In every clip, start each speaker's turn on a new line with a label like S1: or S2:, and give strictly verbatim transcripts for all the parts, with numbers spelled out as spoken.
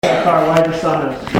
S1: How far away the sun is.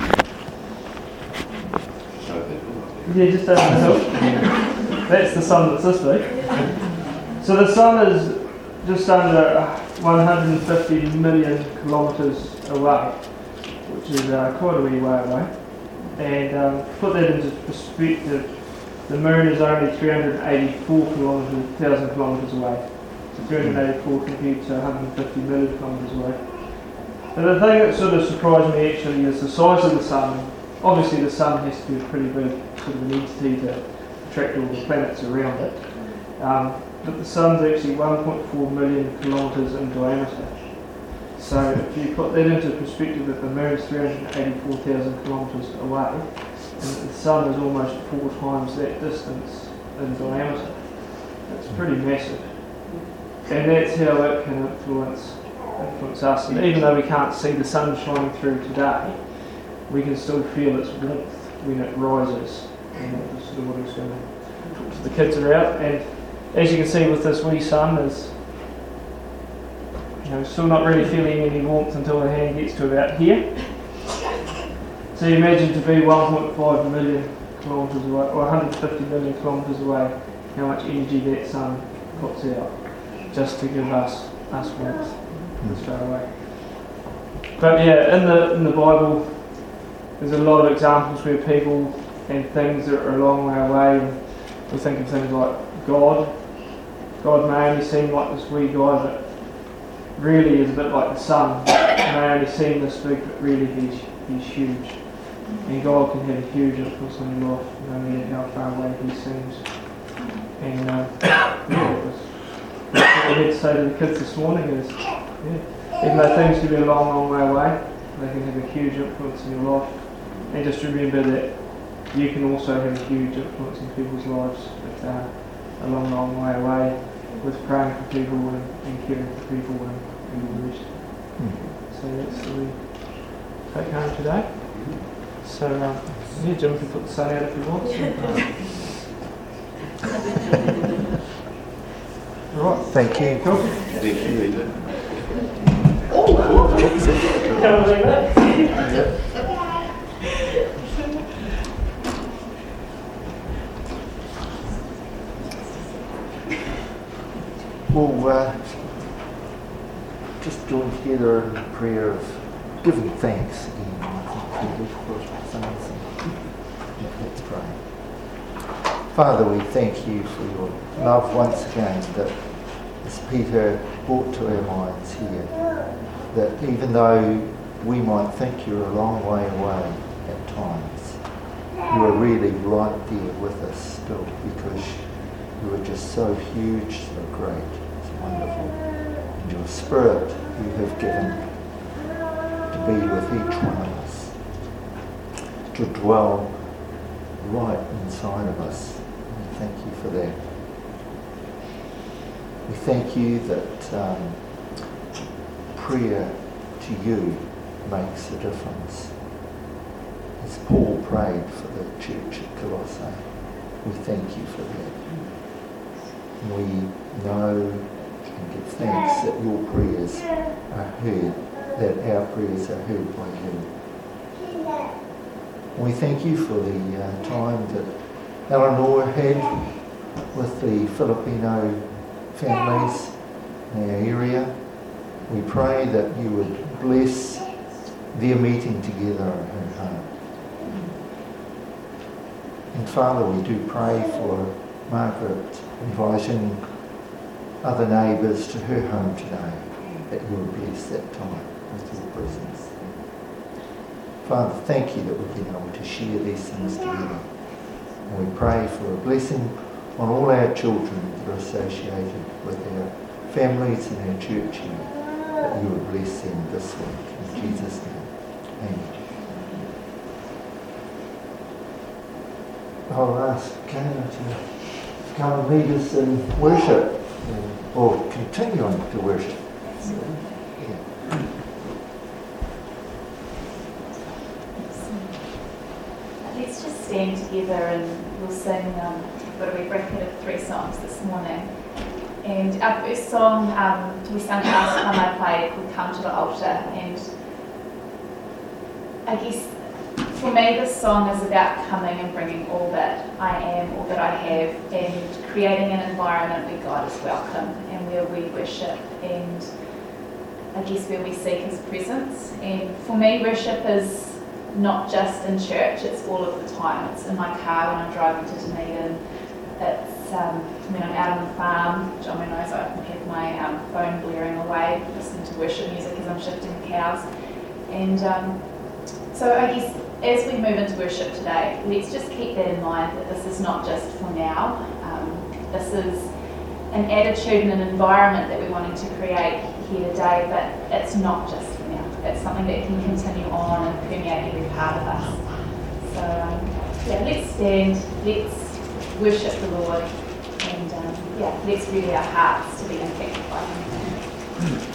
S1: Yeah, just over the hill. That's the sun that's this big. So the sun is just under one hundred fifty million kilometres away, which is uh, quite a wee way away. And um, to put that into perspective, the moon is only three hundred eighty-four thousand kilometres away. So three hundred eighty-four compared to one hundred fifty million kilometres away. And the thing that sort of surprised me actually is the size of the sun. Obviously the sun has to be a pretty big sort of an entity to attract all the planets around it. Um, but the sun's actually one point four million kilometres in diameter. So if you put that into perspective that the moon is three hundred eighty-four thousand kilometres away, and the sun is almost four times that distance in diameter, it's pretty massive. And that's how it can influence influence us. And even though we can't see the sun shining through today, we can still feel its warmth when it rises. And that's sort of what I was going to talk to the kids about. And as you can see with this wee sun, is you know still not really feeling any warmth until the hand gets to about here. So you imagine to be one point five million kilometres away, or one hundred fifty million kilometres away, how much energy that sun puts out just to give us us warmth straight away. But yeah, in the in the Bible, there's a lot of examples where people and things that are a long way away, and we think of things like God. God may only seem like this wee guy, but really is a bit like the sun. He may only seem this big, but really he's he's huge. And God can have a huge influence on your life, no matter how far away he seems. And uh, yeah, it was, that's what we had to say to the kids this morning is, yeah, even though things can be a long, long way away, they can have a huge influence in your life. And just remember that you can also have a huge influence in people's lives that are a long, long way away with praying for people and, and caring for people and, and all the rest. Mm. So that's the we take home today. So um, yeah, Jim can put the sun out if he wants. Right.
S2: Thank you.
S1: Cool.
S3: Thank you, Ethan.
S1: Oh, can't believe that.
S2: Yeah. We'll uh, just join together in a prayer of giving thanks again. Let's pray. Father, we thank you for your love once again that, as Peter brought to our minds here, that even though we might think you're a long way away at times, you are really right there with us still, because you are just so huge, so great, so wonderful. And your Spirit you have given to be with each one of us, to dwell right inside of us. We thank you for that. We thank you that um, prayer to you makes a difference. As Paul prayed for the church at Colossae, we thank you for that. We know and give thanks that your prayers are heard, that our prayers are heard by you. We thank you for the uh, time that Eleanor had with the Filipino families in our area. We pray that you would bless their meeting together in her home. And Father, we do pray for Margaret inviting other neighbours to her home today, that you will bless that time with your presence. Father, thank you that we've been able to share these things together. And we pray for a blessing on all our children that are associated with our families and our church here, that you will bless them this week. In Jesus' name, amen. I'll ask Kana to come and lead us in worship, or continuing to worship. So, yeah.
S4: Let's just stand together and we'll sing um, a wee bracket of three songs this morning. And our first song um, we sang last time I played called Come to the Altar, and I guess for me this song is about coming and bringing all that I am, all that I have, and creating an environment where God is welcome and where we worship and I guess where we seek His presence. And for me, worship is not just in church, it's all of the time. It's in my car when I'm driving to Dunedin. It's um, when I'm out on the farm. John knows I often have my um, phone blaring away, listening to worship music as I'm shifting the cows. And um, so I guess as we move into worship today, let's just keep that in mind, that this is not just for now. Um, this is an attitude and an environment that we're wanting to create here today, but it's not just for now. It's something that can continue on and permeate every part of us. So um, yeah, let's stand, let's worship the Lord, and um, yeah, let's ready our hearts to be impacted by Him.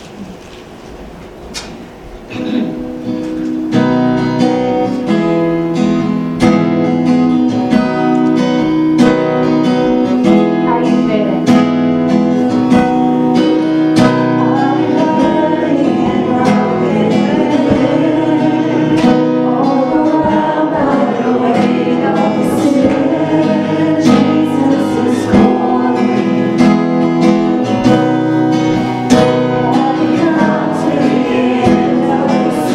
S3: Come to the end of the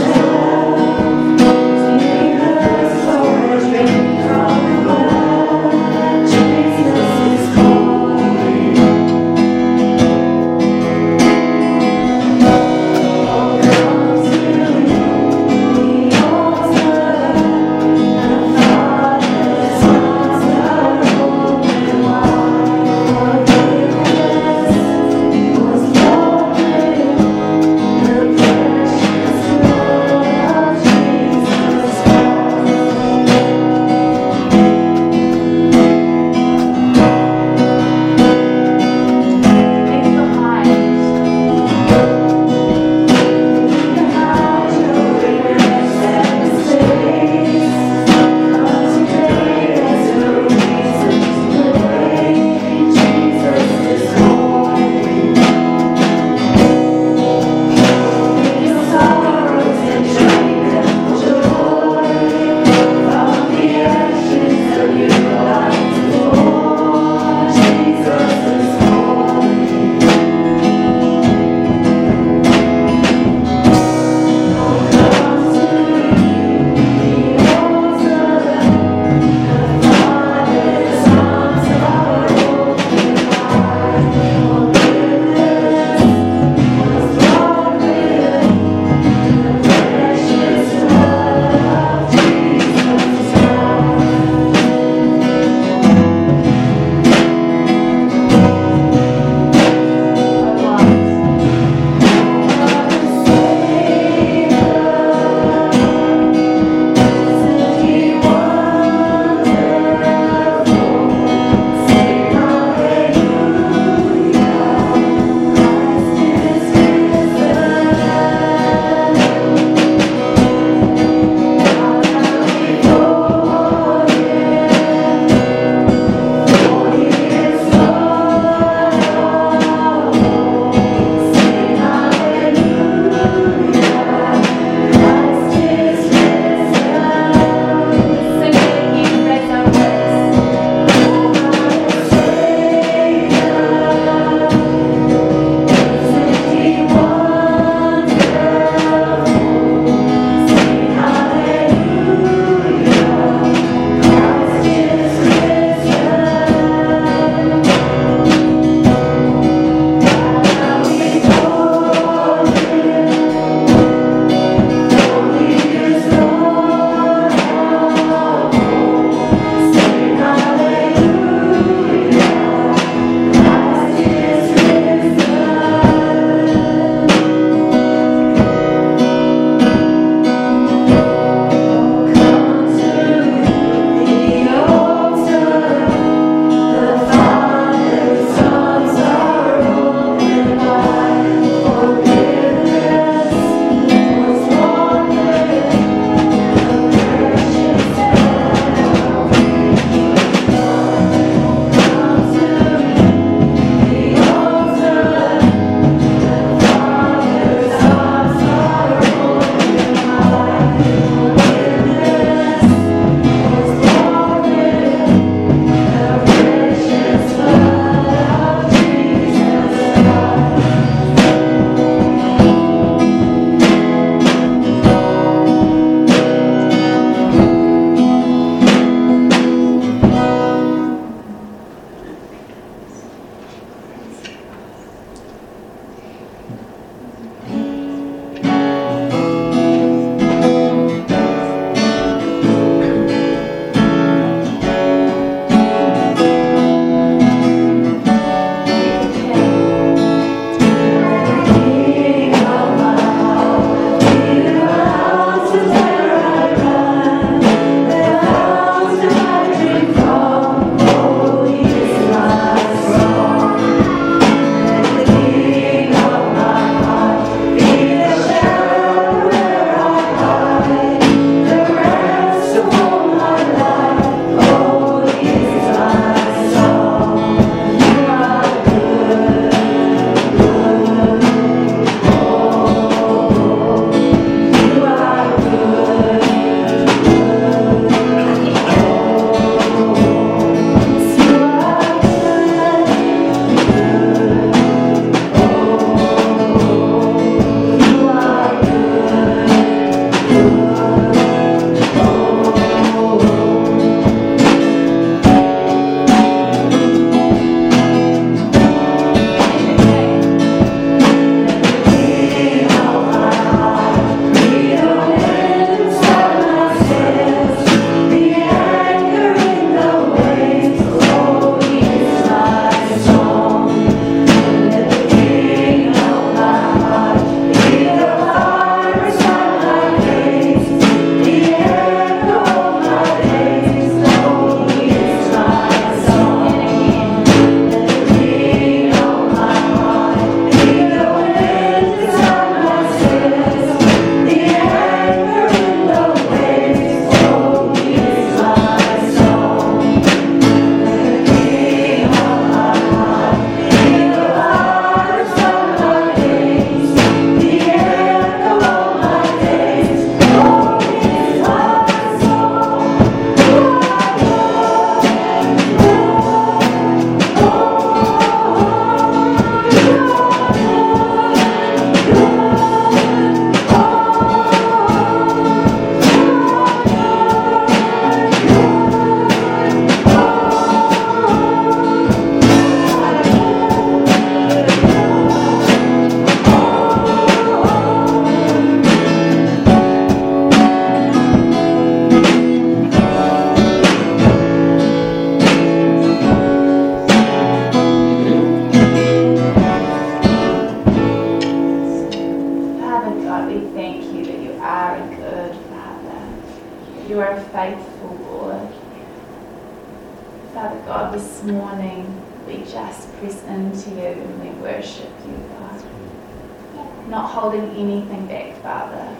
S4: you are a faithful Lord. Father God, this morning we just press into you and we worship you, God. Not holding anything back, Father.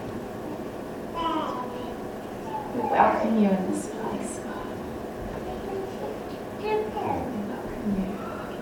S4: We welcome you in this place, God. We welcome you.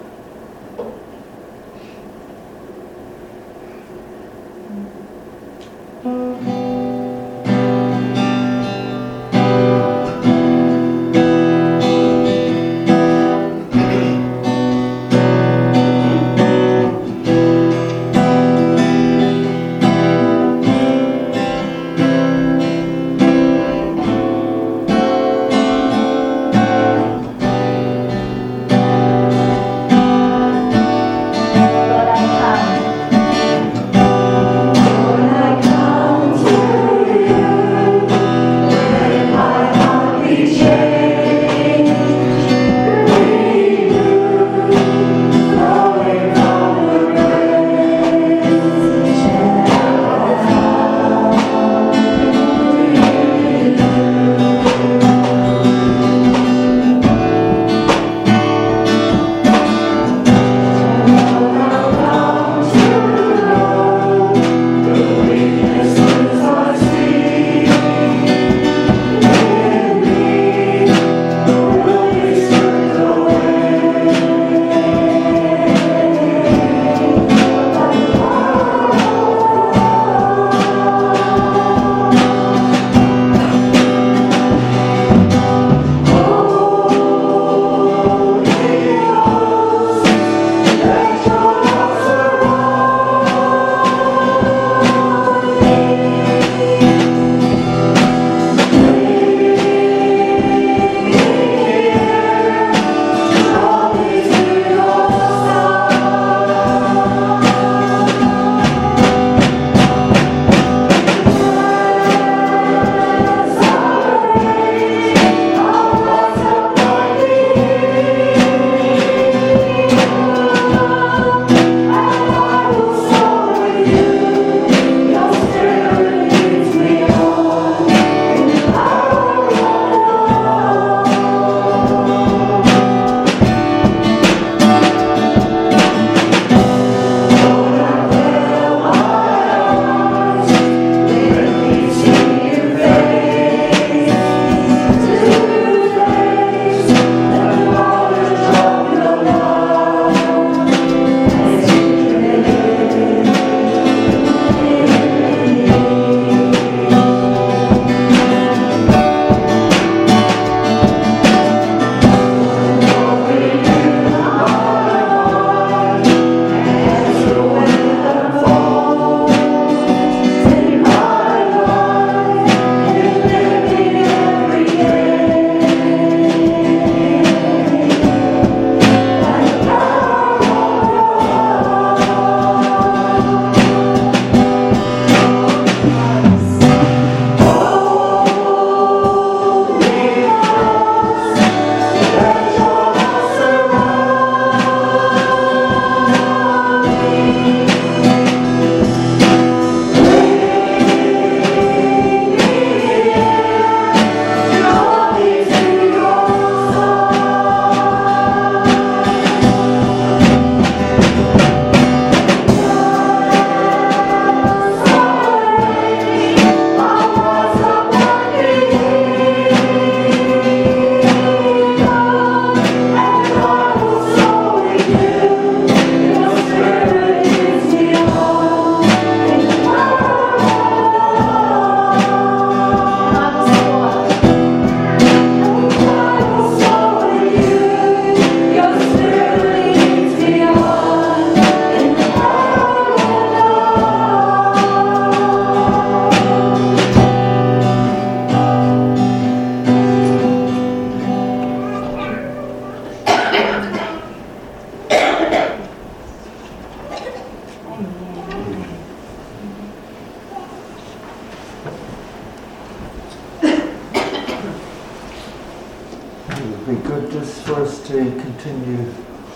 S2: Be good just for us to continue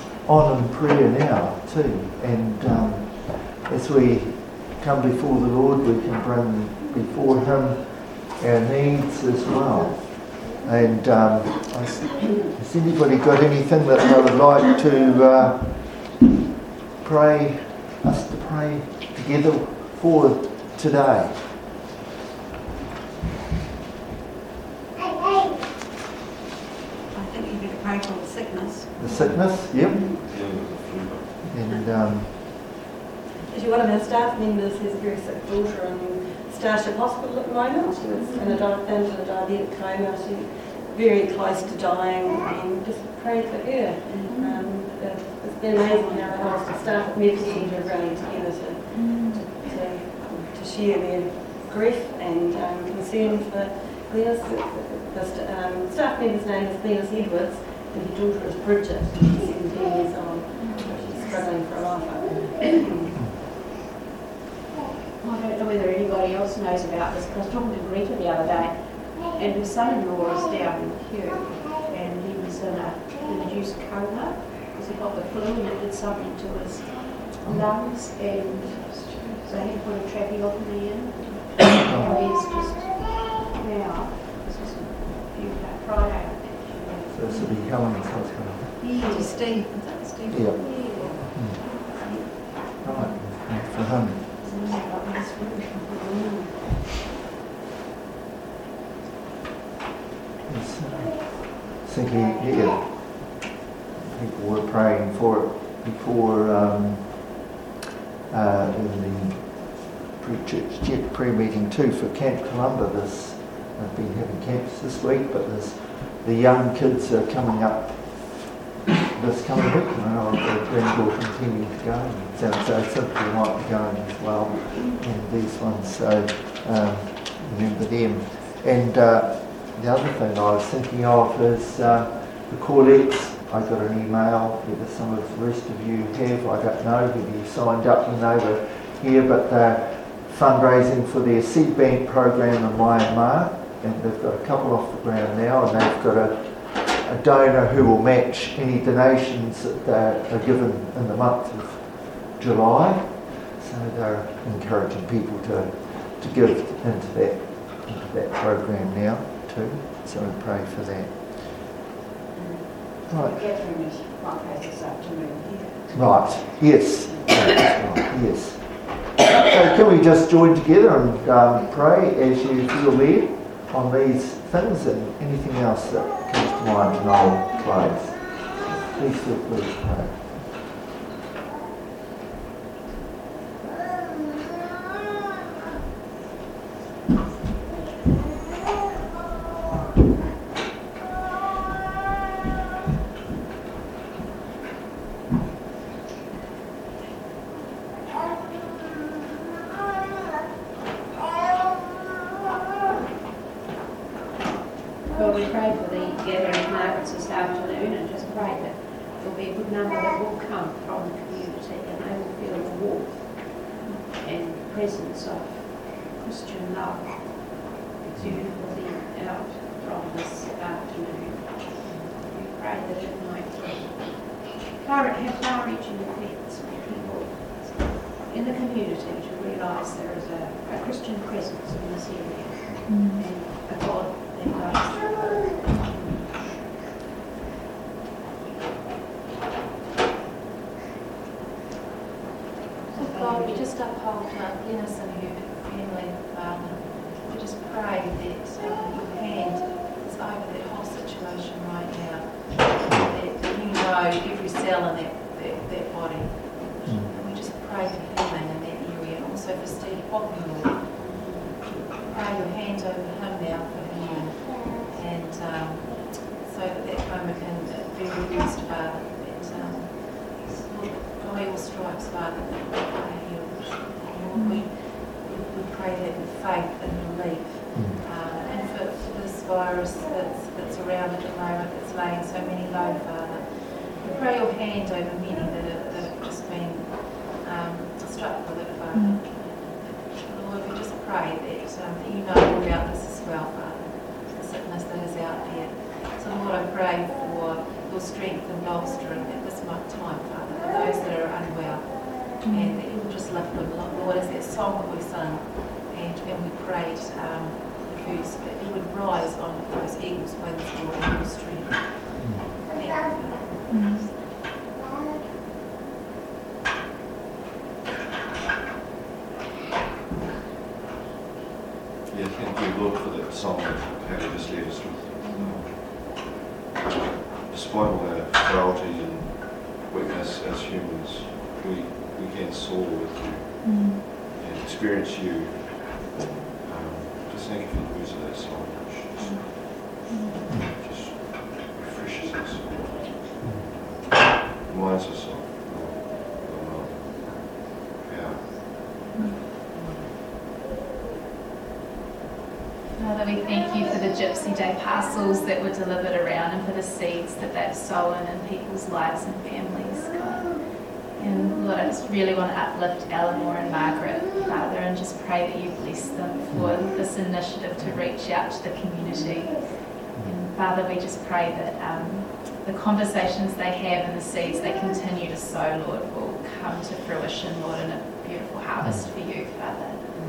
S2: on in prayer now too, and um, as we come before the Lord, we can bring before Him our needs as well. And um, has anybody got anything that they would like to uh, pray, us to pray together for today?
S3: I think you better pray for the sickness.
S2: The sickness, yep. And um,
S3: Actually, one of our staff members has a very sick daughter in Starship Hospital at the moment. She was in a, di- into a diabetic coma. She's very close to dying, and just pray for her. Um, it- it's been amazing how the whole staff at Medical Centre are rallying together to, to, to, to share their grief and um, concern for Glenys. The, the st- um, staff member's name is Glenys Edwards, and her daughter is Bridget. She's seventeen years old. She's struggling for a life up there.
S5: I don't know whether anybody else knows about this, because I was talking to Greta the other day, and her son-in-law is down in Kew, and he was in a induced coma because he got the flu and it did something to his lungs, and so he put a tracheotomy in, and he's just now, this was a few days, Friday, I think.
S2: so this will be Helen's husband.
S5: Yeah.
S3: Steve, is that Steve?
S2: Yeah.
S5: Yeah.
S2: Right, pray for him. Yes, uh, thinking, yeah, people were praying for it before um, uh, in the pre-church jet prayer meeting too for Camp Columba. This I've been having camps this week, but there's the young kids are coming up this coming week, and I know the granddaughter intending to go, and so, so simply might be going as well in these ones, so um, remember them. And uh, the other thing I was thinking of is uh, the Corlettes. I got an email, whether some of the rest of you have, I don't know, whether you signed up when they were here, but they're fundraising for their seed bank program in Myanmar, and they've got a couple off the ground now, and they've got a a donor who will match any donations that are given in the month of July. So they're encouraging people to, to give into that into that program now too. So we pray for that. Right.
S5: Catherine is right this afternoon.
S2: Right. Yes. Right. Yes. So can we just join together and um, pray as you feel led on these things, and anything else that comes to mind, and I'll close. Please feel free to pray.
S5: Well, we pray for the gathering of Margaret's this afternoon, and just pray that there'll be a good number that will come from the community, and they will feel the warmth and presence of Christian love exuded within out from this afternoon. We pray that it might far, have far-reaching effects on people in the community to realise there is a, a Christian presence in this area, and a God that loves.
S4: God, we just uphold uh, Glenys and her family, Father. We just pray that um, your hand is over that whole situation right now. That you know every cell in that, that, that body. And we just pray for healing in that area, and also for Steve Poppy, Lord. Pray your hand over him now for healing. And um, so that that coma can be reduced, Father. That, um, by your stripes, Father, that we are healed. Lord, we, we pray that with faith and belief. Uh, and for, for this virus that's, that's around at the moment, that's laying so many low, Father. We pray your hand over many that have, that have just been um, struck with it, Father. Lord, we just pray that, um, that you know all about this as well, Father, the sickness that is out there. So Lord, I pray for your strength and bolstering at this time, Father, for those that are unwell, and that you will just lift them, Lord, as that song that we sung, and, and we prayed um,
S6: first, that he would rise on those eagle's wings for your strength. Thank you.
S7: Yeah, thank you, Lord, for that song that Kaylee just led us with. Um, despite all our frailty and weakness as humans, we, we can soar with you
S4: Mm.
S7: and experience you. Um, just thank you for the words of that song, which just, just refreshes us, reminds us of your, your love, power.
S4: Father, we thank you for the Gypsy Day parcels that were delivered around and for the seeds that they've sown in people's lives and families, God. And Lord, I just really want to uplift Eleanor and Margaret, Father, and just pray that you bless them for this initiative to reach out to the community. And Father, we just pray that um, the conversations they have and the seeds they continue to sow, Lord, will come to fruition, Lord, in a beautiful harvest for you, Father.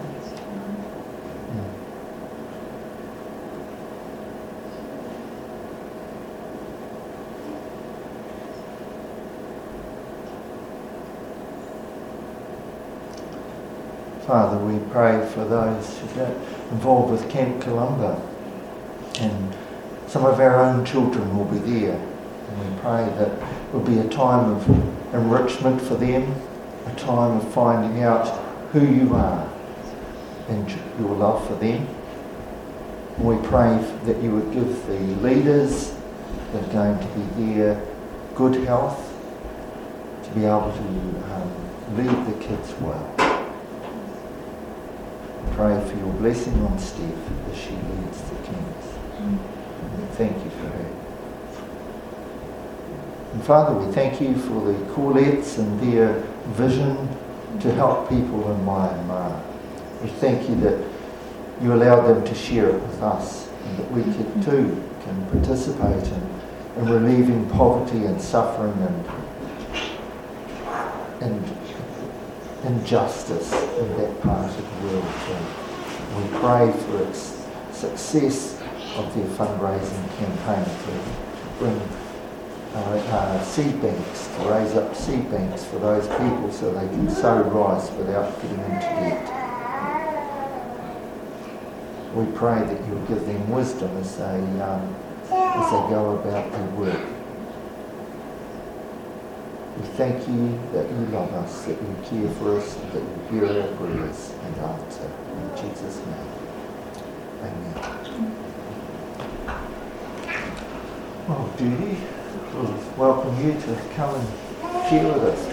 S2: Father, we pray for those who are involved with Camp Columba, and some of our own children will be there. And we pray that it will be a time of enrichment for them, a time of finding out who you are and your love for them. And we pray that you would give the leaders that are going to be there good health to be able to um, lead the kids well. Pray for your blessing on Steph as she leads the camps. Mm. Thank you for her. And Father, we thank you for the Corlettes and their vision to help people in Myanmar. We thank you that you allowed them to share it with us, and that we could, too can participate in, in relieving poverty and suffering and, and injustice in that part of the world too. We pray for its success of their fundraising campaign to bring uh, uh, seed banks, to raise up seed banks for those people so they can sow rice without getting into debt. We pray that you'll give them wisdom as they, um, as they go about their work. We thank you that you love us, that you care for us, and that you hear our prayers and answer. In Jesus' name. Amen. Well, Judy, we'll welcome you to come and share with us.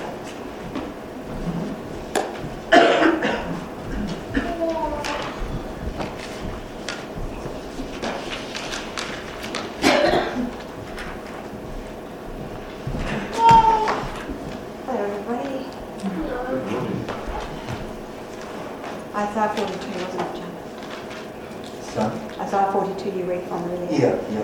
S8: Isaiah forty-two, wasn't it, John?
S2: So?
S8: Isaiah forty-two you read from earlier.
S2: Yeah, yeah.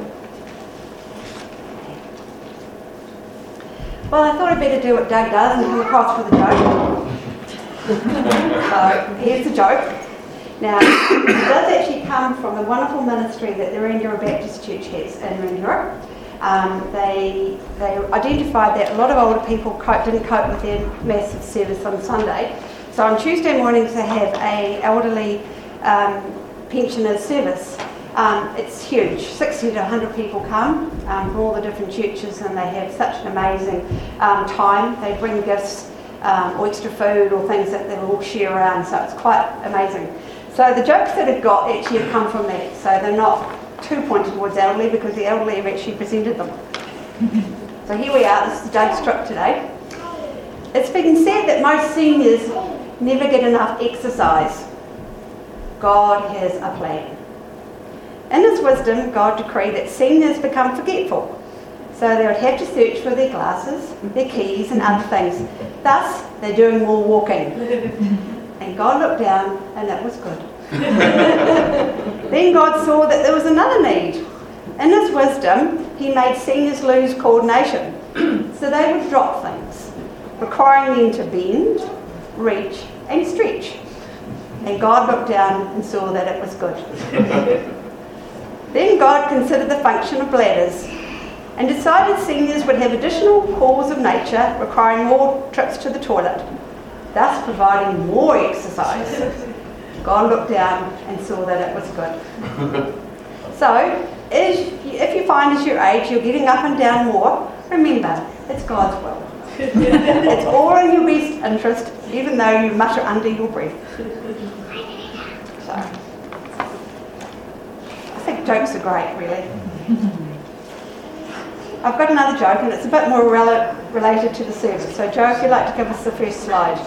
S8: Well, I thought I'd better do what Doug does and come across with a joke. So, here's the joke. Now, it does actually come from a wonderful ministry that the Rangiora Baptist Church has in Rangiora. Um, they, they identified that a lot of older people cope, didn't cope with their massive service on Sunday. So on Tuesday mornings they have a elderly um, pensioners service. Um, it's huge, sixty to one hundred people come um, from all the different churches, and they have such an amazing um, time. They bring gifts um, or extra food or things that they'll all share around, so it's quite amazing. So the jokes that I've got actually have come from that, so they're not too pointed towards elderly because the elderly have actually presented them. So here we are, this is Doug's trip today. It's been said that most seniors never get enough exercise. God has a plan. In his wisdom, God decreed that seniors become forgetful, so they would have to search for their glasses, their keys and other things. Thus, they're doing more walking. And God looked down and it was good. Then God saw that there was another need. In his wisdom, he made seniors lose coordination, so they would drop things, requiring them to bend, reach and stretch. And God looked down and saw that it was good. Then God considered the function of bladders and decided seniors would have additional calls of nature requiring more trips to the toilet, thus providing more exercise. God looked down and saw that it was good. So, if you, if you find as you age you're getting up and down more, remember, it's God's will. It's all in your best interest, even though you mutter under your breath. So, I think jokes are great, really. I've got another joke, and it's a bit more rel- related to the service. So, Joe, if you'd like to give us the first slide.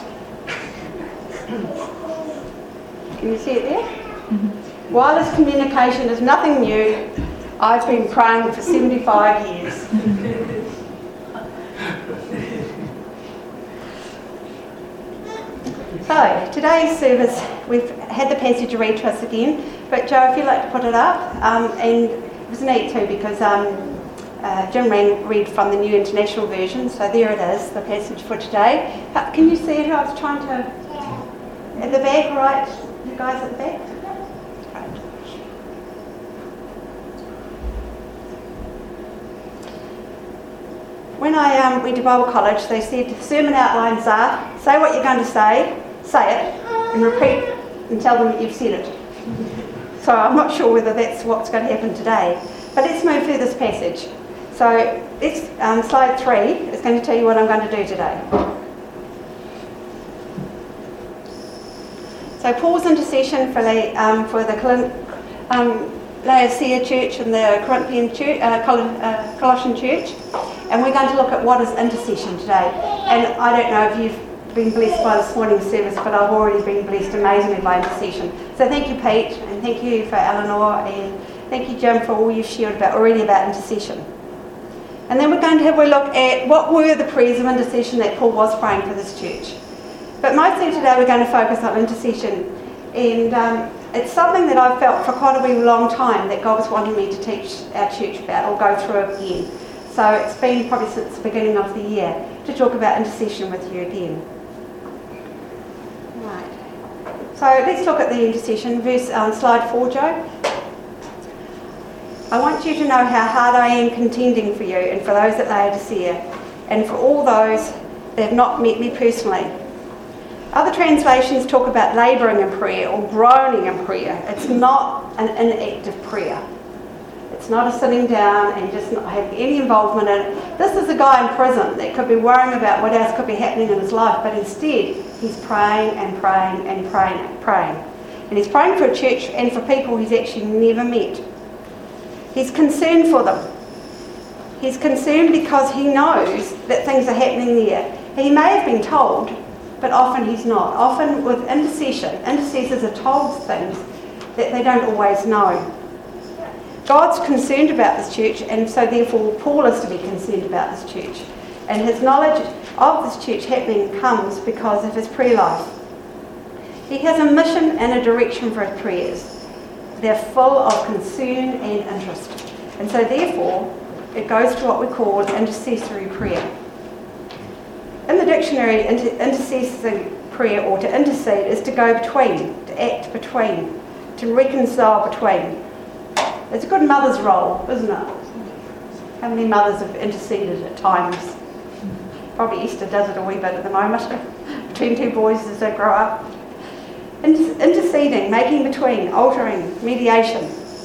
S8: Can you see it there? Mm-hmm. Wireless communication is nothing new. I've been praying for seventy-five years. So, today's service, we've had the passage read to us again, but Joe, if you'd like to put it up, um, and it was neat too because um, uh, Jim ran, read from the New International Version, so there it is, the passage for today. Uh, can you see it? I was trying to... At the back, right? You guys at the back? Right. When I um, went to Bible college, they said sermon outlines are, say what you're going to say, say it, and repeat and tell them that you've said it. So I'm not sure whether that's what's going to happen today. But let's move through this passage. So let's, um, slide three is going to tell you what I'm going to do today. So Paul's intercession for the, um, for the um, Laodicea church and the Corinthian church, uh, Col- uh, Colossian church. And we're going to look at what is intercession today. And I don't know if you've been blessed by this morning's service, but I've already been blessed amazingly by intercession. So thank you, Pete, and thank you for Eleanor, and thank you, Jim, for all you've shared about, already about intercession. And then we're going to have a look at what were the prayers of intercession that Paul was praying for this church. But mostly today we're going to focus on intercession. And um, it's something that I've felt for quite a wee long time that God was wanting me to teach our church about, or go through again. So it's been probably since the beginning of the year to talk about intercession with you again. Right. So let's look at the intercession. Verse um, slide four, Joe. I want you to know how hard I am contending for you and for those at Laodicea, and for all those that have not met me personally. Other translations talk about labouring in prayer or groaning in prayer. It's not an inactive prayer. It's not a sitting down and just not having any involvement in it. This is a guy in prison that could be worrying about what else could be happening in his life, but instead he's praying and praying and praying and praying. And he's praying for a church and for people he's actually never met. He's concerned for them. He's concerned because he knows that things are happening there. He may have been told, but often he's not. Often with intercession, intercessors are told things that they don't always know. God's concerned about this church, and so therefore Paul is to be concerned about this church. And his knowledge of this church happening comes because of his prayer life. He has a mission and a direction for his prayers. They're full of concern and interest. And so therefore, it goes to what we call intercessory prayer. In the dictionary, inter- intercessory prayer, or to intercede, is to go between, to act between, to reconcile between. It's a good mother's role, isn't it? How many mothers have interceded at times? Probably Esther does it a wee bit at the moment, between two boys as they grow up. Inter- interceding, making between, altering, mediation.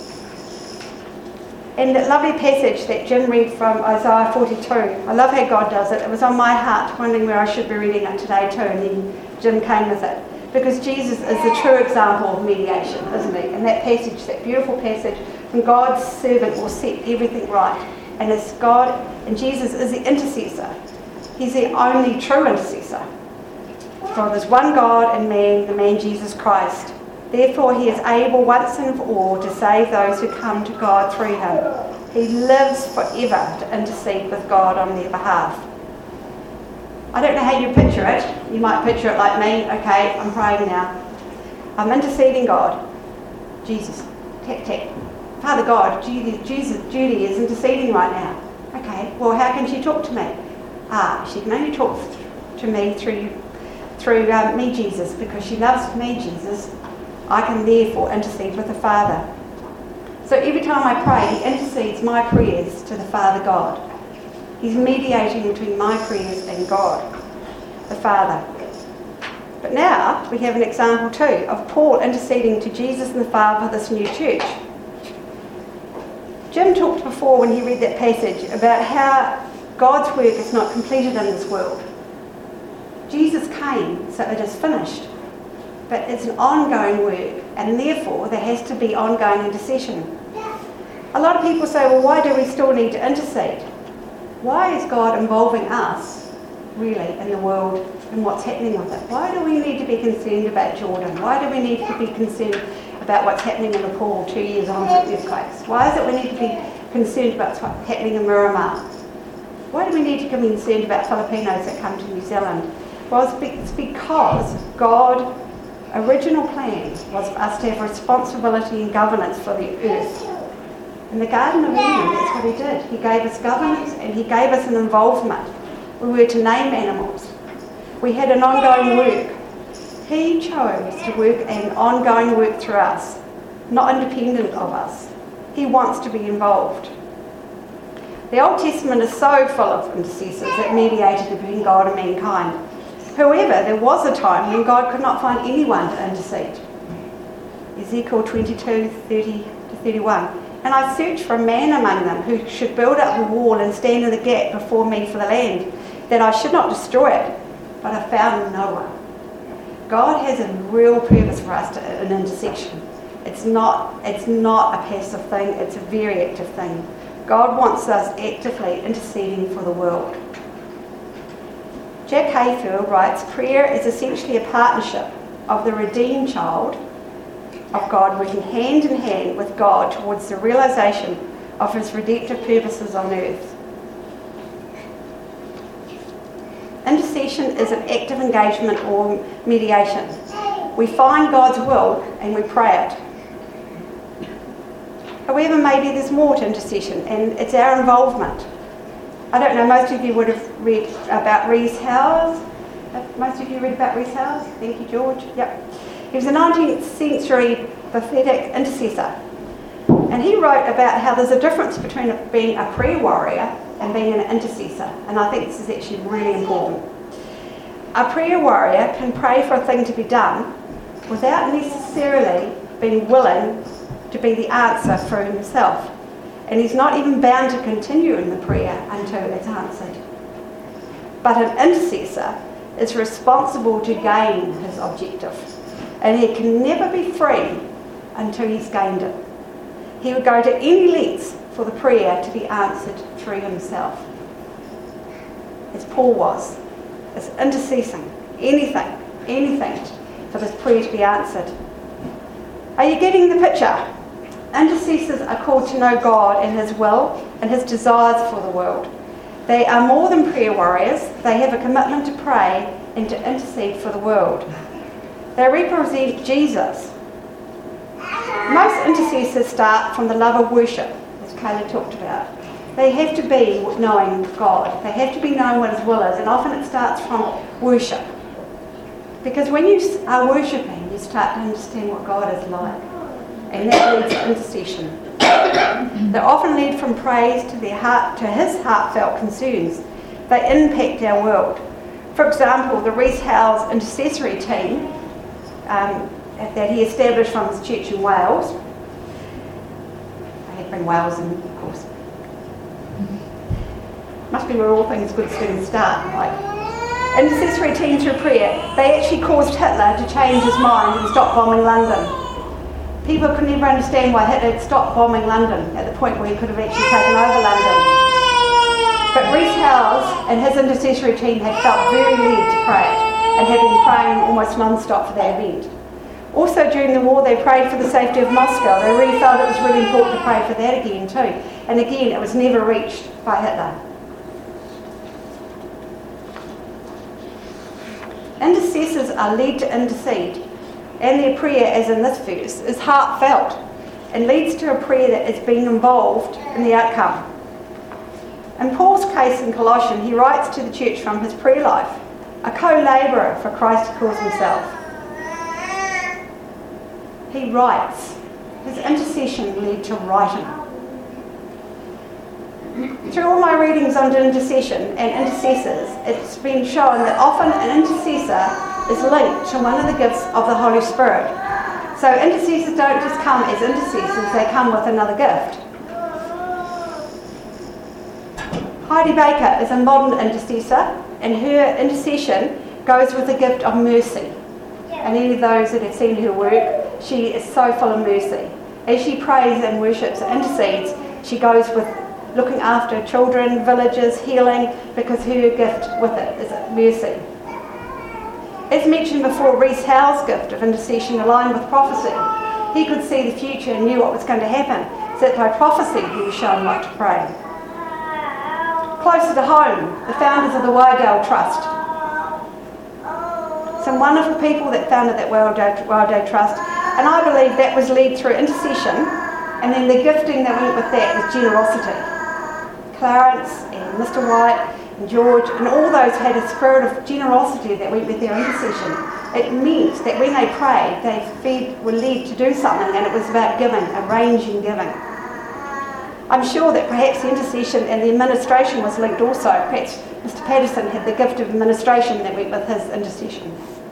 S8: And that lovely passage that Jim read from Isaiah forty-two. I love how God does it. It was on my heart, wondering where I should be reading it today too, and then Jim came with it. Because Jesus is the true example of mediation, isn't he? And that passage, that beautiful passage, when God's servant will set everything right. And it's God, and Jesus is the intercessor. He's the only true intercessor. For there's one God and man, the man Jesus Christ. Therefore he is able once and for all to save those who come to God through him. He lives forever to intercede with God on their behalf. I don't know how you picture it. You might picture it like me. Okay, I'm praying now. I'm interceding God. Jesus. Tap, tap. Father God, Judy, Jesus, Judy is interceding right now. Okay, well, how can she talk to me? Ah, she can only talk to me through through um, me, Jesus, because she loves me, Jesus, I can therefore intercede with the Father. So every time I pray, he intercedes my prayers to the Father God. He's mediating between my prayers and God, the Father. But now we have an example too of Paul interceding to Jesus and the Father for this new church. Jim talked before when he read that passage about how God's work is not completed in this world. Jesus came, so it is finished. But it's an ongoing work, and therefore there has to be ongoing intercession. A lot of people say, well, why do we still need to intercede? Why is God involving us, really, in the world and what's happening with it? Why do we need to be concerned about Jordan? Why do we need to be concerned about what's happening in Nepal two years on from earthquakes? Why is it we need to be concerned about what's happening in Miramar? Why do we need to be concerned about Filipinos that come to New Zealand? Well, it's because God's original plan was for us to have responsibility and governance for the earth. In the Garden of Eden, that's what he did. He gave us governance and he gave us an involvement. We were to name animals. We had an ongoing work. He chose to work an ongoing work through us, not independent of us. He wants to be involved. The Old Testament is so full of intercessors that mediated between God and mankind. However, there was a time when God could not find anyone to intercede. Ezekiel twenty-two, thirty to thirty-one. And I searched for a man among them who should build up the wall and stand in the gap before me for the land, that I should not destroy it. But I found no one. God has a real purpose for us to, in intercession. It's not, it's not a passive thing, it's a very active thing. God wants us actively interceding for the world. Jack Hayfield writes, prayer is essentially a partnership of the redeemed child of God working hand in hand with God towards the realisation of his redemptive purposes on earth. Intercession is an active engagement or mediation. We find God's will and we pray it. However, maybe there's more to intercession, and it's our involvement. I don't know, most of you would have read about Rhys Howes. Most of you read about Rhys Howes? Thank you, George. Yep. He was a nineteenth century prophetic intercessor. And he wrote about how there's a difference between being a prayer warrior and being an intercessor. And I think this is actually really important. A prayer warrior can pray for a thing to be done without necessarily being willing to be the answer for himself. And he's not even bound to continue in the prayer until it's answered. But an intercessor is responsible to gain his objective. And he can never be free until he's gained it. He would go to any lengths for the prayer to be answered through himself. As Paul was. It's intercessing. Anything, anything for this prayer to be answered. Are you getting the picture? Intercessors are called to know God and his will and his desires for the world. They are more than prayer warriors. They have a commitment to pray and to intercede for the world. They represent Jesus. Most intercessors start from the love of worship, as Kayla talked about. They have to be knowing God. They have to be knowing what his will is, and often it starts from worship. Because when you are worshipping, you start to understand what God is like. And that leads to intercession. They often lead from praise to their heart, to his heartfelt concerns. They impact our world. For example, the Rhys Howes intercessory team um, that he established from his church in Wales. I had to bring Wales in, of course. Must be where all things good soon start. Like intercessory team through prayer. They actually caused Hitler to change his mind and stop bombing London. People could never understand why Hitler had stopped bombing London at the point where he could have actually taken over London. But Rhys Howes and his intercessory team had felt very led to pray it and had been praying almost non-stop for that event. Also during the war they prayed for the safety of Moscow. They really felt it was really important to pray for that again too. And again, it was never reached by Hitler. Intercessors are led to intercede, and their prayer, as in this verse, is heartfelt and leads to a prayer that is being involved in the outcome. In Paul's case in Colossians, he writes to the church from his prayer life. a co-labourer for Christ he calls himself. He writes. His intercession led to writing. Through all my readings on intercession and intercessors, it's been shown that often an intercessor is linked to one of the gifts of the Holy Spirit. So intercessors don't just come as intercessors, they come with another gift. Heidi Baker is a modern intercessor, and her intercession goes with the gift of mercy. And any of those that have seen her work, she is so full of mercy. As she prays and worships and intercedes, she goes with looking after children, villages, healing, because her gift with it is mercy. As mentioned before, Rees Howe's gift of intercession aligned with prophecy. He could see the future and knew what was going to happen, so that by prophecy he was shown what to pray. Closer to home, the founders of the Waialdale Trust. Some wonderful people that founded that Waialdale, Waialdale Trust, and I believe that was led through intercession, and then the gifting that went with that was generosity. Clarence and Mister White and George and all those had a spirit of generosity that went with their intercession. It meant that when they prayed, they fed, were led to do something, and it was about giving, arranging giving. I'm sure that perhaps the intercession and the administration was linked also. Perhaps Mister Patterson had the gift of administration that went with his intercession.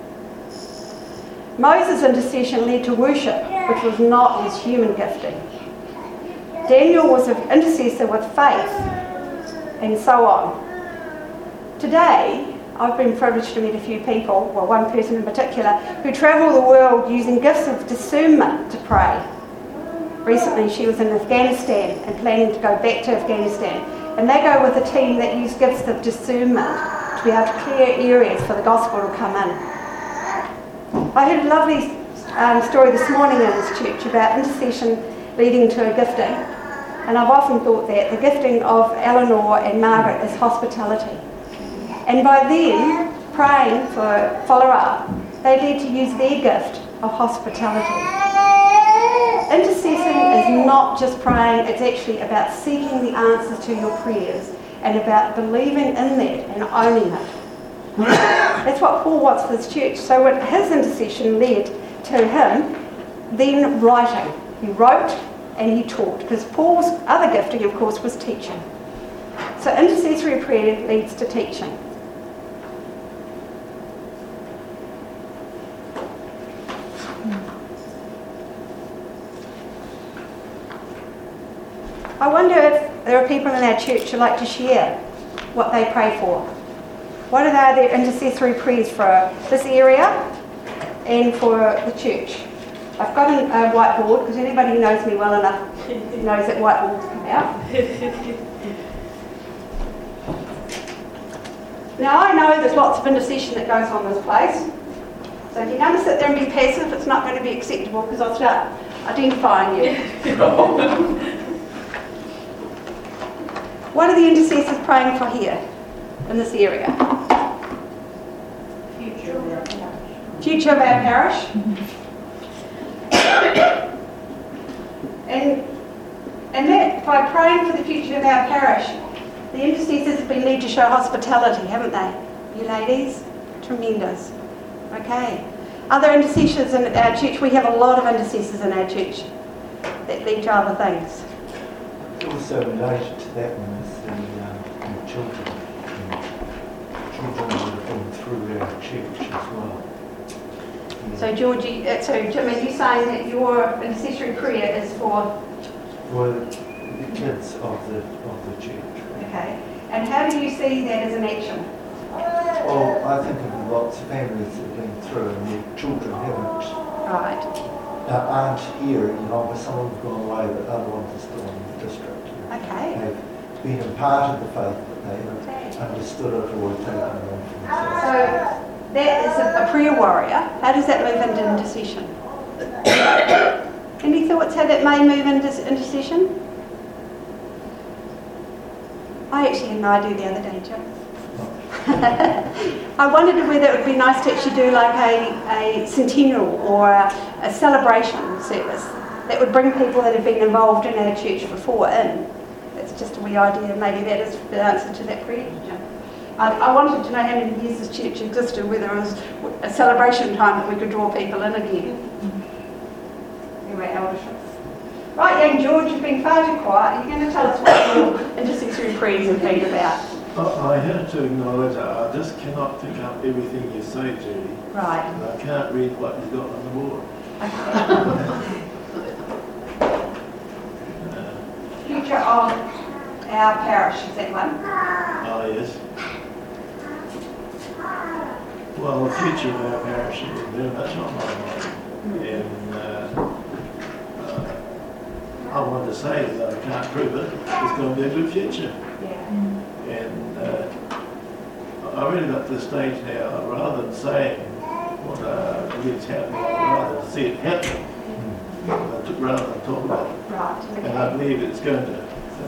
S8: Moses' intercession led to worship, which was not his human gifting. Daniel was an intercessor with faith, and so on. Today, I've been privileged to meet a few people, well, one person in particular, who travel the world using gifts of discernment to pray. Recently, she was in Afghanistan and planning to go back to Afghanistan, and they go with a team that use gifts of discernment to be able to clear areas for the gospel to come in. I heard a lovely um, story this morning in this church about intercession leading to a gifting, and I've often thought that the gifting of Eleanor and Margaret is hospitality. And by them praying for follow-up, they led to use their gift of hospitality. Intercessing is not just praying, it's actually about seeking the answers to your prayers and about believing in that and owning it. That's what Paul wants for his church. So when his intercession led to him then writing. He wrote and he taught, because Paul's other gifting, of course, was teaching. So intercessory prayer leads to teaching. I wonder if there are people in our church who like to share what they pray for. What are their intercessory prayers for this area and for the church? I've got a whiteboard, because anybody who knows me well enough knows that whiteboards come out. Now I know there's lots of intercession that goes on in this place. So if you're going to sit there and be passive, it's not going to be acceptable, because I'll start identifying you. What are the intercessors praying for here, in this area?
S5: Future of our parish.
S8: Future of our parish. and, and that, by praying for the future of our parish, the intercessors have been led to show hospitality, haven't they? You ladies? Tremendous. Okay. Other intercessors in our church, we have a lot of intercessors in our church that lead to other things.
S2: Also related to that one is the, um, the children. And children that have been through our church as well. Yeah.
S8: So Georgie, uh, so Jim, are you saying that your intercessory prayer is for?
S2: For the kids of the of the church.
S8: Okay. And how do you see that as an action?
S2: Well, I think of lots of families that have been through and their children haven't.
S8: Right.
S2: Uh, aren't here, you know, but some have gone away, but other ones are still in the district.
S8: Okay.
S2: They've been imparted the faith, but they haven't understood it or taken it on for themselves.
S8: So that is a, a prayer warrior. How does that move into intercession? Any thoughts how that may move into intercession? I actually had no idea the other day, Jim. I wondered whether it would be nice to actually do like a, a centennial or a, a celebration service that would bring people that have been involved in our church before in. That's just a wee idea. Maybe that is the answer to that prayer. I, I wanted to know how many years this church existed, whether it was a celebration time that we could draw people in again. Anyway, elderships. Right, young George, you've been far too quiet. You're going to tell us what your intercessory prayers have been about.
S9: I I have to acknowledge that I just cannot pick up everything you say, Judy.
S8: Right.
S9: And I can't read what you've got on the board.
S8: Okay. Future of our parish, is that one?
S9: Ah, yes. Well, the future of our parish is very much on my mind. And uh, uh, I want to say that I can't prove it. It's going to be a good future.
S8: Yeah.
S9: And uh, I really got to the stage now, rather than saying what I believe is happening, I'd rather see it happening, uh, rather than talk about it.
S8: Right. Okay.
S9: And I believe it's going to.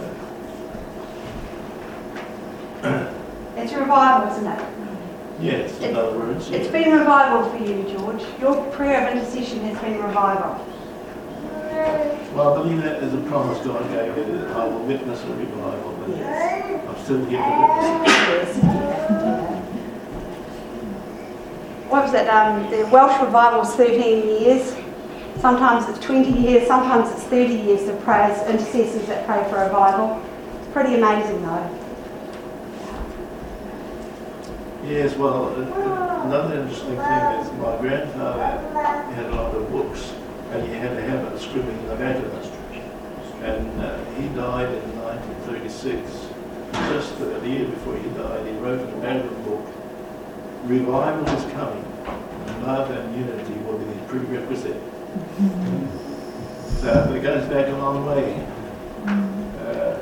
S9: Uh,
S8: It's a revival, isn't it?
S9: yes, in
S8: It-
S9: other words.
S8: It's
S9: yeah.
S8: been revival for you, George. Your prayer of intercession has been revival.
S9: Well, I believe that is a promise God gave me that I will witness a revival, but I'm still yet to witness it.
S8: What was it? Um, the Welsh revival is thirteen years. Sometimes it's twenty years, sometimes it's thirty years of prayers, intercessors that pray for revival. It's pretty amazing though.
S9: Yes, well, uh, another interesting thing is my grandfather had a lot of books, and he had a habit of scribbling in the back of them. And uh, he died in nineteen thirty-six. Just the, the year before he died, he wrote in the back of the book, "Revival is coming, and love and unity will be the prerequisite." So it goes back a long way. Uh,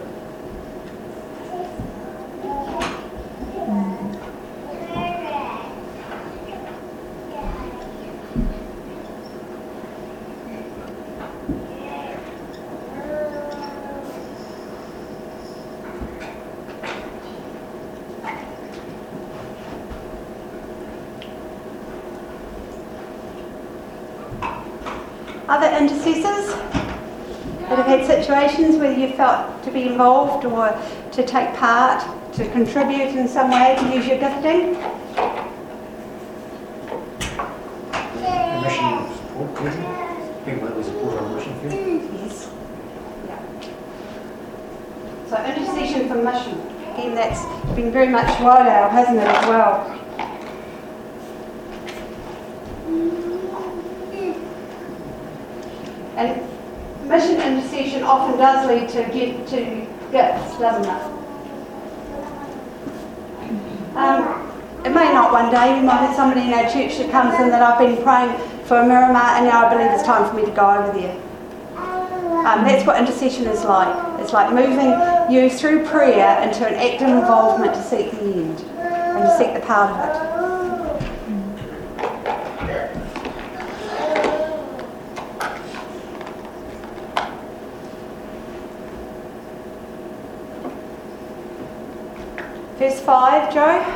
S8: Other intercessors that have had situations where you felt to be involved or to take part, to contribute in some way, to use your gifting?
S10: The mission support person, people that we support our mission field.
S8: Yes. Yeah. So intercession for mission. Again, that's been very much Waiau, hasn't it, as well? And mission intercession often does lead to get to gifts, doesn't it? Um, it may not one day. We might have somebody in our church that comes in that I've been praying for Miramar, and now I believe it's time for me to go over there. Um, that's what intercession is like. It's like moving you through prayer into an active involvement to seek the end and to seek the part of it. Verse five, Joe.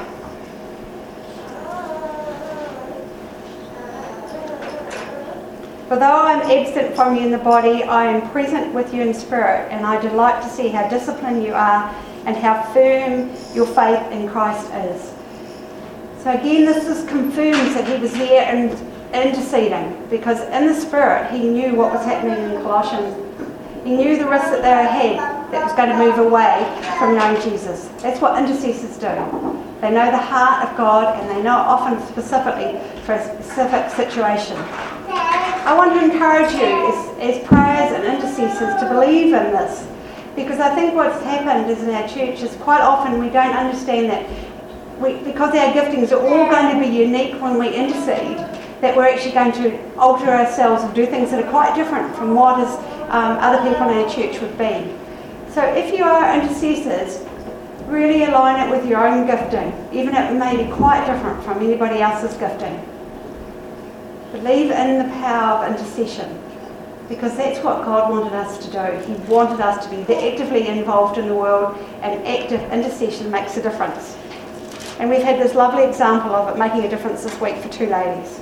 S8: For though I am absent from you in the body, I am present with you in spirit, and I delight to see how disciplined you are and how firm your faith in Christ is. So again, this is confirms that he was there and interceding, because in the spirit he knew what was happening in Colossians. He knew the risk that they had that was going to move away from knowing Jesus. That's what intercessors do. They know the heart of God, and they know often specifically for a specific situation. I want to encourage you as, as prayers and intercessors to believe in this, because I think what's happened is in our church is quite often we don't understand that we, because our giftings are all going to be unique when we intercede, that we're actually going to alter ourselves and do things that are quite different from what is, um, other people in our church would be. So if you are intercessors, really align it with your own gifting, even if it may be quite different from anybody else's gifting. Believe in the power of intercession, because that's what God wanted us to do. He wanted us to be actively involved in the world, and active intercession makes a difference. And we've had this lovely example of it making a difference this week for two ladies.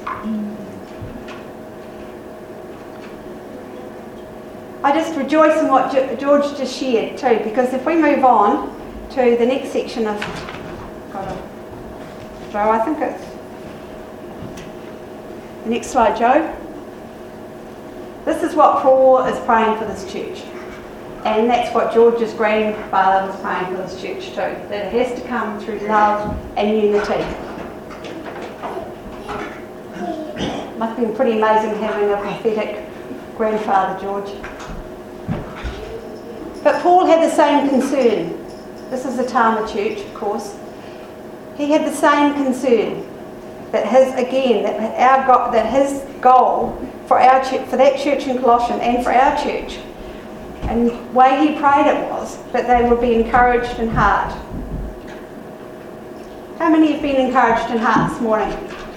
S8: I just rejoice in what George just shared too, because if we move on to the next section of got it. Joe, I think it's... The next slide, Joe. This is what Paul is praying for this church. And that's what George's grandfather was praying for this church too. That it has to come through love and unity. Must have been pretty amazing having a prophetic grandfather, George. But Paul had the same concern. This is the Tama church, of course. He had the same concern that his, again, that our go- that his goal for our church, for that church in Colossians and for our church, and the way he prayed it was that they would be encouraged in heart. How many have been encouraged in heart this morning?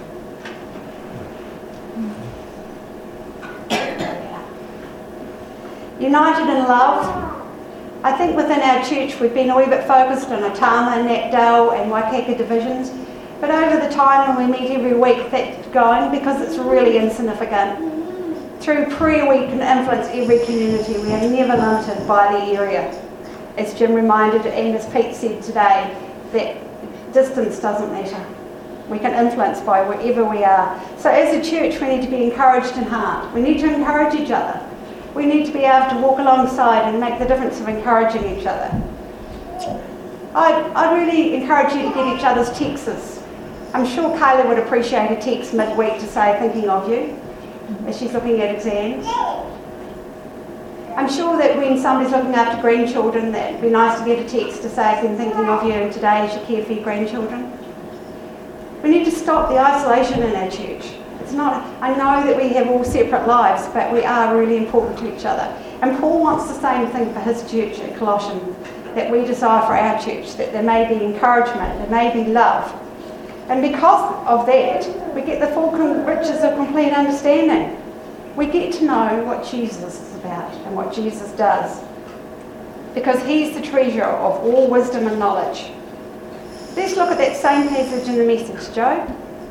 S8: United in love. I think within our church we've been a wee bit focused on Atama, Natdale and Waikaka divisions, but over the time when we meet every week that's going, because it's really insignificant. Through prayer we can influence every community. We are never limited by the area. As Jim reminded and as Pete said today, that distance doesn't matter. We can influence by wherever we are. So as a church we need to be encouraged in heart. We need to encourage each other. We need to be able to walk alongside and make the difference of encouraging each other. I'd, I'd really encourage you to get each other's texts. I'm sure Kayla would appreciate a text midweek to say thinking of you as she's looking at exams. I'm sure that when somebody's looking after grandchildren, that it'd be nice to get a text to say I've been thinking of you and today as you care for your grandchildren. We need to stop the isolation in our church. It's not, I know that we have all separate lives, but we are really important to each other. And Paul wants the same thing for his church at Colossians, that we desire for our church, that there may be encouragement, there may be love. And because of that, we get the full riches of complete understanding. We get to know what Jesus is about and what Jesus does, because he's the treasure of all wisdom and knowledge. Let's look at that same passage in the message, Joe.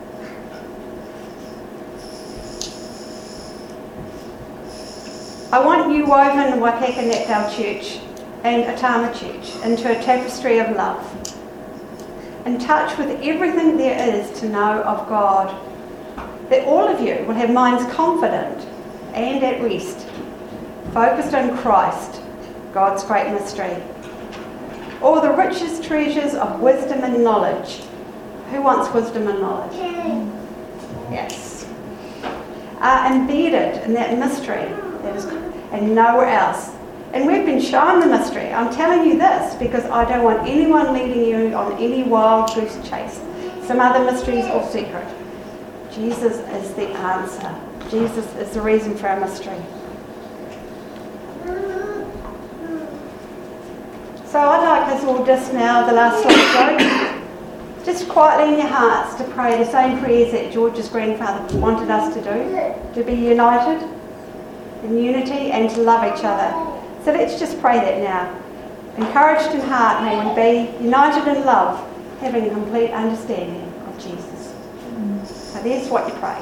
S8: I want you woven in Waikaka Natdale Church and Atama Church into a tapestry of love, in touch with everything there is to know of God, that all of you will have minds confident and at rest, focused on Christ, God's great mystery. All the richest treasures of wisdom and knowledge. Who wants wisdom and knowledge? Yes. Are embedded in that mystery. That is, and nowhere else. And we've been shown the mystery. I'm telling you this because I don't want anyone leading you on any wild goose chase. Some other mysteries or secret. Jesus is the answer. Jesus is the reason for our mystery. So I'd like us all just now, the last slide, just quietly in your hearts to pray the same prayers that George's grandfather wanted us to do, to be united in unity and to love each other. So let's just pray that now. Encouraged in heart may we be, united in love, having a complete understanding of Jesus. So there's what you pray.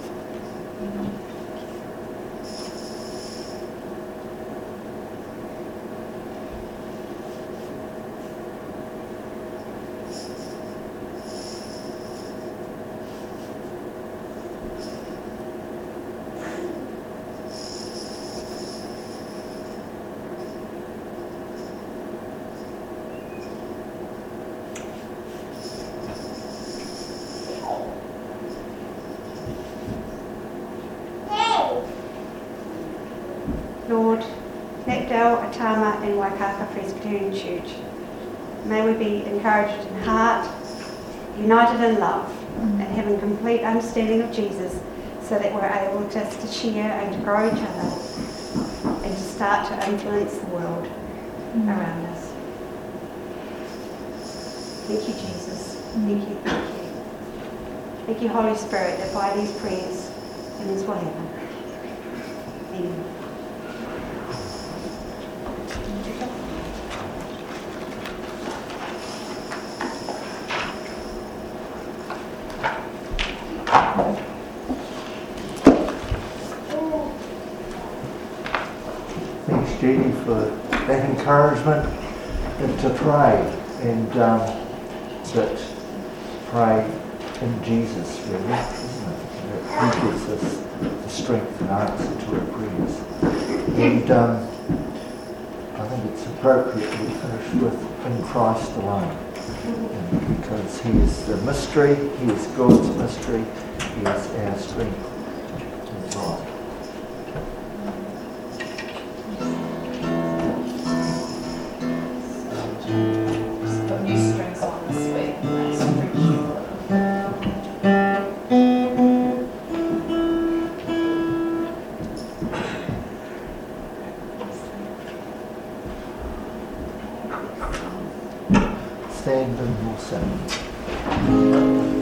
S8: Lord, Natdale, Atama and Waikaka Presbyterian Church, may we be encouraged in heart, united in love, and having complete understanding of Jesus, so that we're able just to share and to grow each other and to start to influence the world around us. Thank you, Jesus. Thank you, thank you. Thank you, Holy Spirit, that by these prayers, things will happen. Amen.
S2: Thanks, Judy, for that encouragement and to pray. And um, that pray in Jesus, really, isn't it? That He gives us the strength and answer to our prayers. And um, I think it's appropriate we finish with in Christ alone. And because He is the mystery, He is God's mystery, He is our strength as well.
S4: Just put new strings on this week. That's pretty sure.
S2: Stand and we'll sing.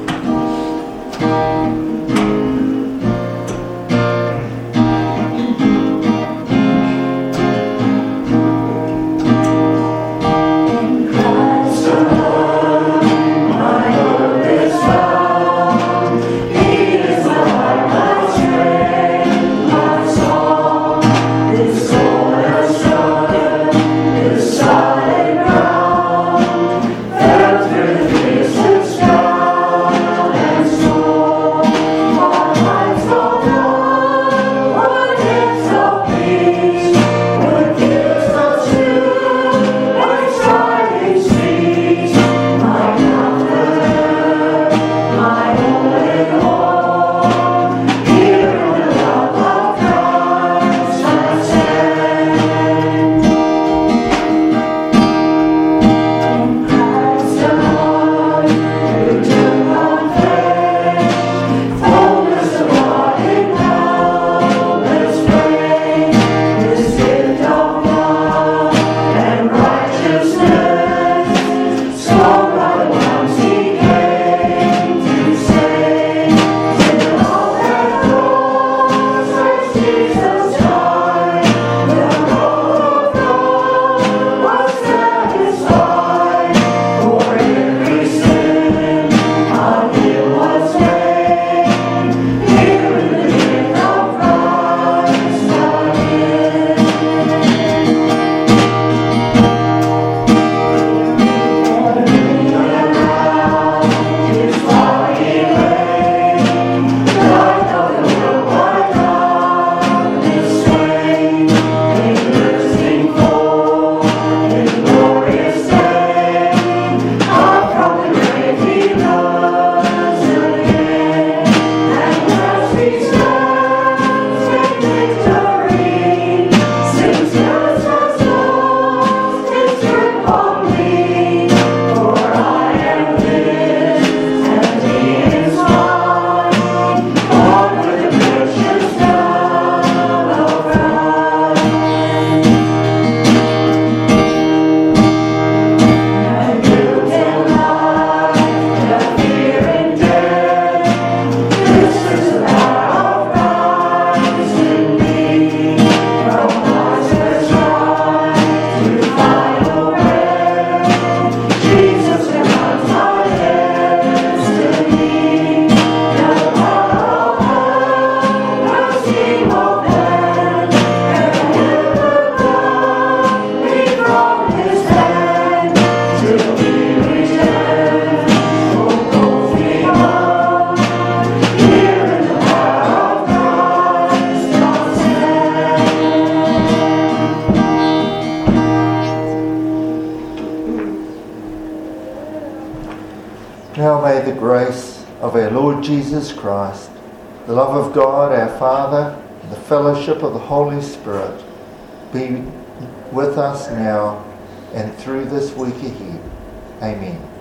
S2: Now may the grace of our Lord Jesus Christ, the love of God our Father, and the fellowship of the Holy Spirit be with us now and through this week ahead. Amen.